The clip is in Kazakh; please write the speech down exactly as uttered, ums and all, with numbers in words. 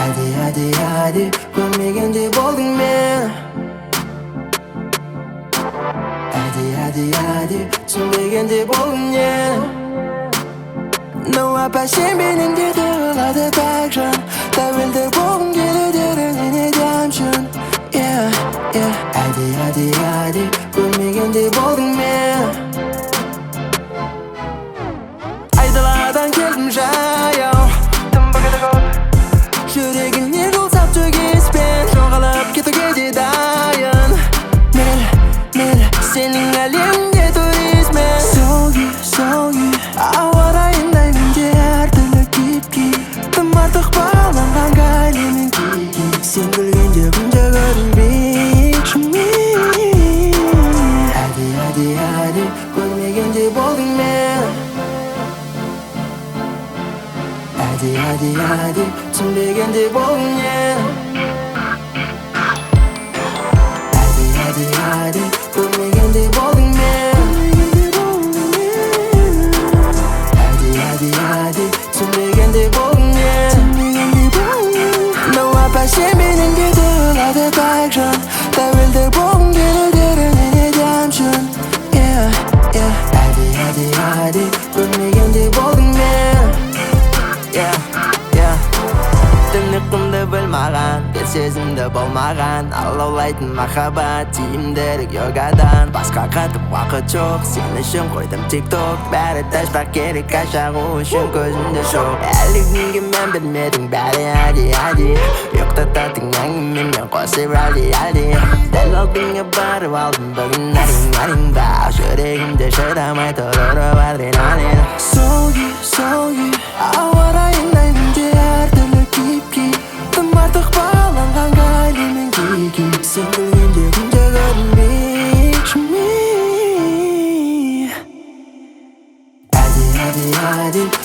Әди, әди, әди, көрмегенде болдың мен. Әди, әди, әди, түсінбегенде болдың мен. No апа сен менің де тығылады бәк жан. Тәуелді болғым келеді реңіне дәмшін. Yeah, yeah. Әди, әди, әди, көрмегенде болдың мен. Айдаладан келдім жаяу, тым бүгілі көп. Жүрегіне жол сап төгеспен, жоғалып кетуге де дайын. Мел, мел, сенің әлемде туризмен. Сол күй, сол күй, ауа райындай менде әртүрлі кипки. Тым артық бағаланған кайлемен киги. Сен күлгенде күнде көрінбейік шымен. Әди, әди, әди, көрмегенде болдың мен. Әди, әди, әди, түсінбегенде болдың мен. Әди, әди, әди, көрмегенде болдың мен. Әди, әди, әди, түсінбегенде болдың мен. No апа сен менің де тығылады бәк жан. Тәуелді болғым келеді реңіне дәмшін. Yeah, yeah. Әди, әди, әди, көрмегенде болдың мен. Yeah, yeah. Тыныqымды білмаған, бет сезімді болмаған. Алаулайтын махаббат, тиімдірік йогадан. Басқа қатып уақыт жоқ, сен үшін қойдым тик-ток. Бәрі тәшпақ керек, қашағу үшін көзімді шоқ. Әлі күнге мен білмедің бәрі әди, әди. Ұйықтататын әңгімемен қосып әлди, әлди. Дәл алдыңа барып алдым бүгін әрің, әрің бірақ жүрегімде шыдамай тұрып адреналин. Сол күй, сол күй, ауа райындай менде әртүрлі кипки. Тым артық бағаланған кайлемен киги. Сен күлгенде күнде көрінбейік шымен. Әди, әди, әди,